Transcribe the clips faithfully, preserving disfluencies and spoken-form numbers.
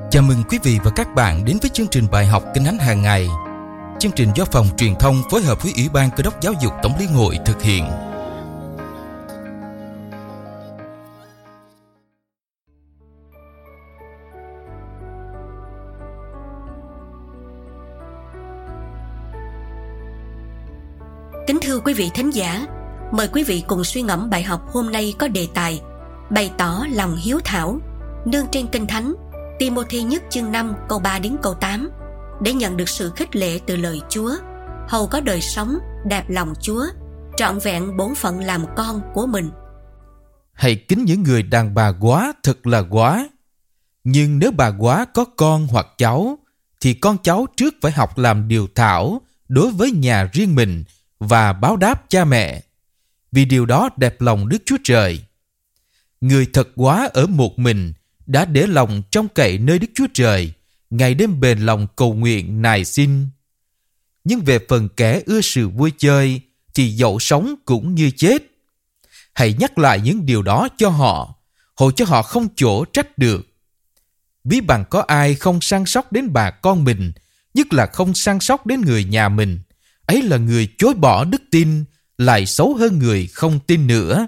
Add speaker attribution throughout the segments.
Speaker 1: Chào mừng quý vị và các bạn đến với chương trình bài học Kinh Thánh hàng ngày. Chương trình do Phòng Truyền thông phối hợp với Ủy ban Cơ đốc Giáo dục Tổng Liên hội thực hiện.
Speaker 2: Kính thưa quý vị thính giả, mời quý vị cùng suy ngẫm bài học hôm nay có đề tài bày tỏ lòng hiếu thảo, nương trên Kinh Thánh Ti-mô-thê nhất chương năm câu ba đến câu tám để nhận được sự khích lệ từ lời Chúa, hầu có đời sống đẹp lòng Chúa, trọn vẹn bổn phận làm con của mình.
Speaker 1: Hãy kính những người đàn bà góa thật là góa. Nhưng nếu bà góa có con hoặc cháu, thì con cháu trước phải học làm điều thảo đối với nhà riêng mình và báo đáp cha mẹ, vì điều đó đẹp lòng Đức Chúa Trời. Người thật góa ở một mình đã để lòng trông cậy nơi Đức Chúa Trời, ngày đêm bền lòng cầu nguyện nài xin. Nhưng về phần kẻ ưa sự vui chơi, thì dẫu sống cũng như chết. Hãy nhắc lại những điều đó cho họ, hầu cho họ không chỗ trách được. Ví bằng có ai không săn sóc đến bà con mình, nhất là không săn sóc đến người nhà mình, ấy là người chối bỏ đức tin, lại xấu hơn người không tin nữa.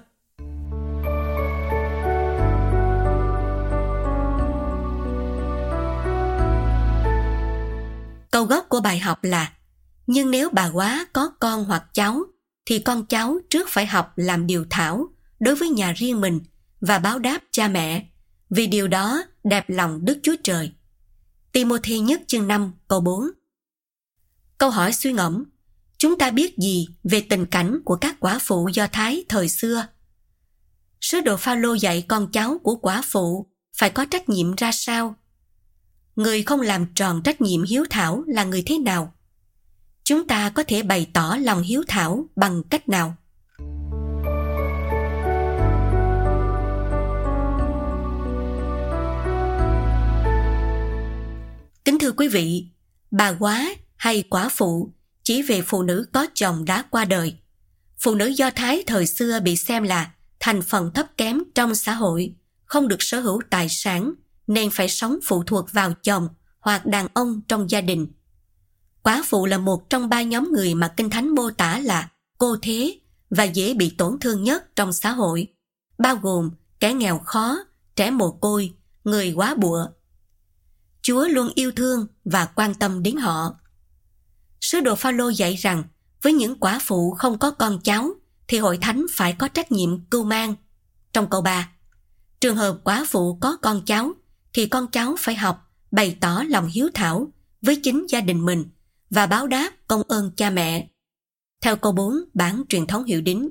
Speaker 2: Câu gốc của bài học là: nhưng nếu bà góa có con hoặc cháu, thì con cháu trước phải học làm điều thảo đối với nhà riêng mình và báo đáp cha mẹ, vì điều đó đẹp lòng Đức Chúa Trời. Ti-mô-thê nhất chương năm câu bốn. Câu hỏi suy ngẫm: chúng ta biết gì về tình cảnh của các quả phụ Do Thái thời xưa? Sứ đồ Phao-lô dạy con cháu của quả phụ phải có trách nhiệm ra sao? Người không làm tròn trách nhiệm hiếu thảo là người thế nào? Chúng ta có thể bày tỏ lòng hiếu thảo bằng cách nào? Kính thưa quý vị, bà góa hay quả phụ chỉ về phụ nữ có chồng đã qua đời. Phụ nữ Do Thái thời xưa bị xem là thành phần thấp kém trong xã hội, không được sở hữu tài sản, nên phải sống phụ thuộc vào chồng hoặc đàn ông trong gia đình. Quả phụ là một trong ba nhóm người mà Kinh Thánh mô tả là cô thế và dễ bị tổn thương nhất trong xã hội, bao gồm kẻ nghèo khó, trẻ mồ côi, người góa bụa. Chúa luôn yêu thương và quan tâm đến họ. Sứ đồ Phao-lô dạy rằng với những quả phụ không có con cháu thì hội thánh phải có trách nhiệm cưu mang. Trong câu ba, trường hợp quả phụ có con cháu thì con cháu phải học bày tỏ lòng hiếu thảo với chính gia đình mình và báo đáp công ơn cha mẹ. Theo câu bốn bản truyền thống Hiệu Đính,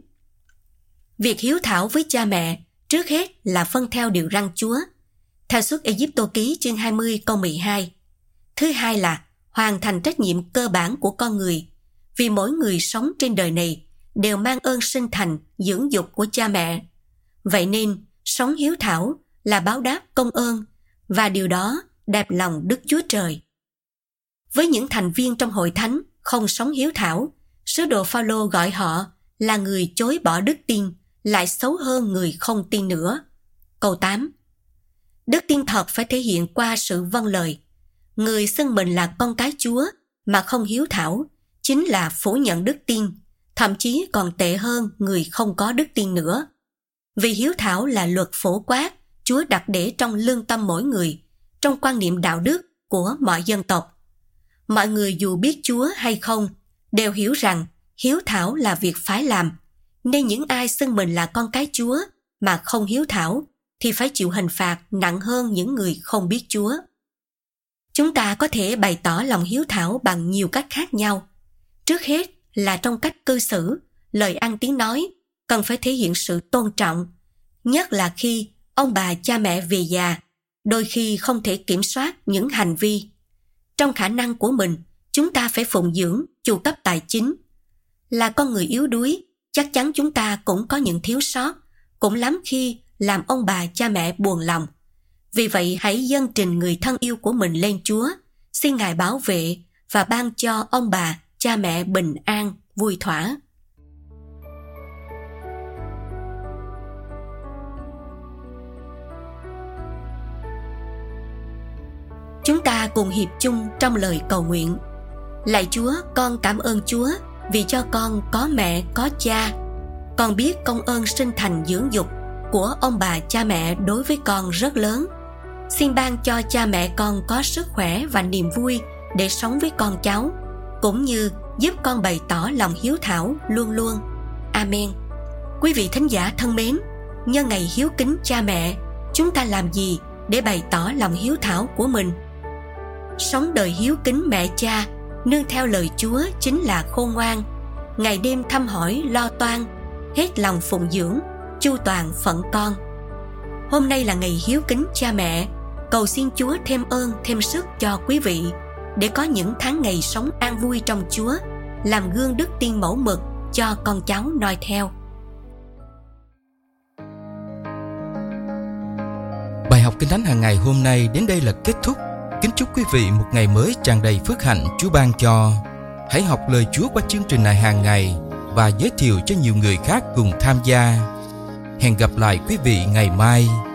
Speaker 2: việc hiếu thảo với cha mẹ trước hết là phân theo điều răn Chúa, theo Xuất Ê-díp-tô ký chương hai mươi câu mười hai. Thứ hai là hoàn thành trách nhiệm cơ bản của con người, vì mỗi người sống trên đời này đều mang ơn sinh thành, dưỡng dục của cha mẹ. Vậy nên, sống hiếu thảo là báo đáp công ơn, và điều đó đẹp lòng Đức Chúa Trời. Với những thành viên trong hội thánh không sống hiếu thảo, sứ đồ Phao-lô gọi họ là người chối bỏ đức tin, lại xấu hơn người không tin nữa. Câu tám. Đức tin thật phải thể hiện qua sự vâng lời. Người xưng mình là con cái Chúa mà không hiếu thảo chính là phủ nhận đức tin, thậm chí còn tệ hơn người không có đức tin nữa. Vì hiếu thảo là luật phổ quát Chúa đặt để trong lương tâm mỗi người, trong quan niệm đạo đức của mọi dân tộc. Mọi người dù biết Chúa hay không đều hiểu rằng hiếu thảo là việc phải làm, nên những ai xưng mình là con cái Chúa mà không hiếu thảo thì phải chịu hình phạt nặng hơn những người không biết Chúa. Chúng ta có thể bày tỏ lòng hiếu thảo bằng nhiều cách khác nhau. Trước hết là trong cách cư xử, lời ăn tiếng nói cần phải thể hiện sự tôn trọng, nhất là khi ông bà cha mẹ về già, đôi khi không thể kiểm soát những hành vi. Trong khả năng của mình, chúng ta phải phụng dưỡng, chu cấp tài chính. Là con người yếu đuối, chắc chắn chúng ta cũng có những thiếu sót, cũng lắm khi làm ông bà cha mẹ buồn lòng. Vì vậy hãy dâng trình người thân yêu của mình lên Chúa, xin Ngài bảo vệ và ban cho ông bà cha mẹ bình an, vui thỏa. Chúng ta cùng hiệp chung trong lời cầu nguyện. Lạy Chúa, con cảm ơn Chúa vì cho con có mẹ, có cha. Con biết công ơn sinh thành dưỡng dục của ông bà cha mẹ đối với con rất lớn. Xin ban cho cha mẹ con có sức khỏe và niềm vui để sống với con cháu, cũng như giúp con bày tỏ lòng hiếu thảo luôn luôn. Amen. Quý vị thính giả thân mến, nhân ngày hiếu kính cha mẹ, chúng ta làm gì để bày tỏ lòng hiếu thảo của mình? Sống đời hiếu kính mẹ cha, nương theo lời Chúa chính là khôn ngoan, ngày đêm thăm hỏi lo toan, hết lòng phụng dưỡng, chu toàn phận con. Hôm nay là ngày hiếu kính cha mẹ, cầu xin Chúa thêm ơn thêm sức cho quý vị để có những tháng ngày sống an vui trong Chúa, làm gương đức tin mẫu mực cho con cháu noi theo.
Speaker 1: Bài học Kinh Thánh hàng ngày hôm nay đến đây là kết thúc. Kính chúc quý vị một ngày mới tràn đầy phước hạnh Chúa ban cho. Hãy học lời Chúa qua chương trình này hàng ngày và giới thiệu cho nhiều người khác cùng tham gia. Hẹn gặp lại quý vị ngày mai.